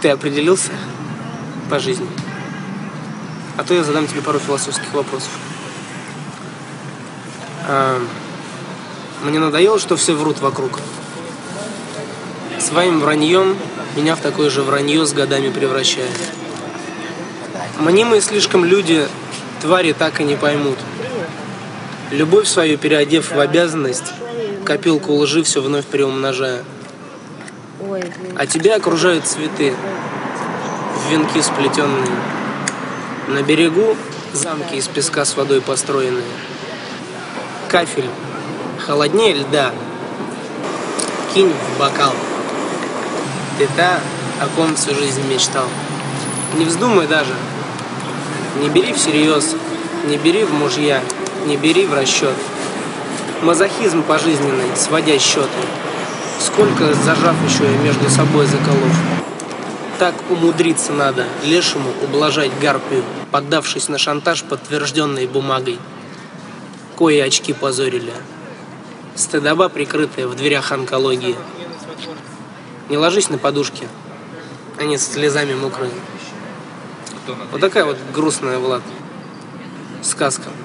Ты определился по жизни? А то я задам тебе пару философских вопросов. Мне надоело, что все врут вокруг. Своим враньем меня в такое же вранье с годами превращает. Мнимые слишком люди твари так и не поймут. Любовь свою переодев в обязанность, копилку лжи все вновь приумножая. А тебя окружают цветы, в венки сплетенные. На берегу замки из песка с водой построенные. Кафель холоднее льда. Кинь в бокал. Ты та, о ком всю жизнь мечтал. Не вздумай даже. Не бери всерьез, не бери в мужья, не бери в расчет. Мазохизм пожизненный, сводя счеты. Сколько зажав еще и между собой заколов. Так умудриться надо лешему ублажать гарпию, поддавшись на шантаж, подтвержденной бумагой. Кои очки позорили. Стыдоба, прикрытая в дверях онкологии. Не ложись на подушки, они с слезами мокрые. Вот такая вот грустная, Влад, сказка.